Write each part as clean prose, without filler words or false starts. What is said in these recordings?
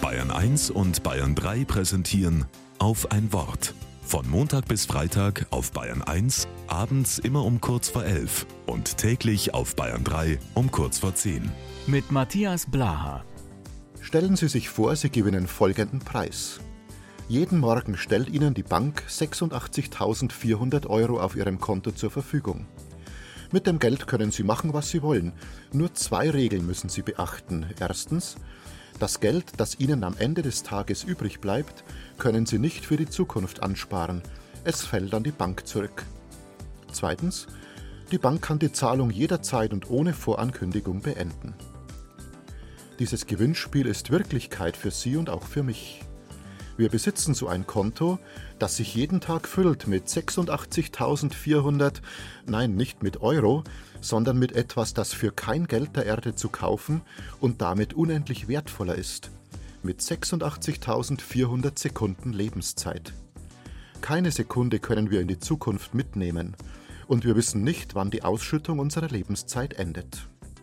Bayern 1 und Bayern 3 präsentieren Auf ein Wort. Von Montag bis Freitag auf Bayern 1, abends immer um kurz vor 11 und täglich auf Bayern 3 um kurz vor 10. Mit Matthias Blaha. Stellen Sie sich vor, Sie gewinnen folgenden Preis. Jeden Morgen stellt Ihnen die Bank 86.400 € auf Ihrem Konto zur Verfügung. Mit dem Geld können Sie machen, was Sie wollen. Nur 2 Regeln müssen Sie beachten. Erstens: Das Geld, das Ihnen am Ende des Tages übrig bleibt, können Sie nicht für die Zukunft ansparen. Es fällt an die Bank zurück. Zweitens: Die Bank kann die Zahlung jederzeit und ohne Vorankündigung beenden. Dieses Gewinnspiel ist Wirklichkeit für Sie und auch für mich. Wir besitzen so ein Konto, das sich jeden Tag füllt mit 86.400, nein, nicht mit Euro, sondern mit etwas, das für kein Geld der Erde zu kaufen und damit unendlich wertvoller ist. Mit 86.400 Sekunden Lebenszeit. Keine Sekunde können wir in die Zukunft mitnehmen und wir wissen nicht, wann die Ausschüttung unserer Lebenszeit endet.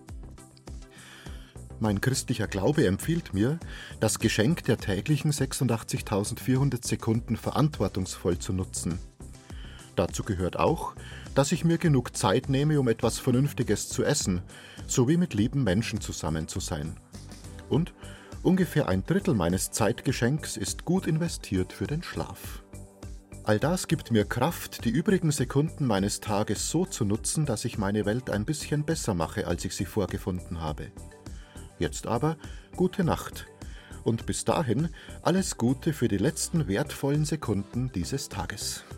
Mein christlicher Glaube empfiehlt mir, das Geschenk der täglichen 86.400 Sekunden verantwortungsvoll zu nutzen. Dazu gehört auch, dass ich mir genug Zeit nehme, um etwas Vernünftiges zu essen, sowie mit lieben Menschen zusammen zu sein. Und ungefähr 1/3 meines Zeitgeschenks ist gut investiert für den Schlaf. All das gibt mir Kraft, die übrigen Sekunden meines Tages so zu nutzen, dass ich meine Welt ein bisschen besser mache, als ich sie vorgefunden habe. Jetzt aber gute Nacht und bis dahin alles Gute für die letzten wertvollen Sekunden dieses Tages.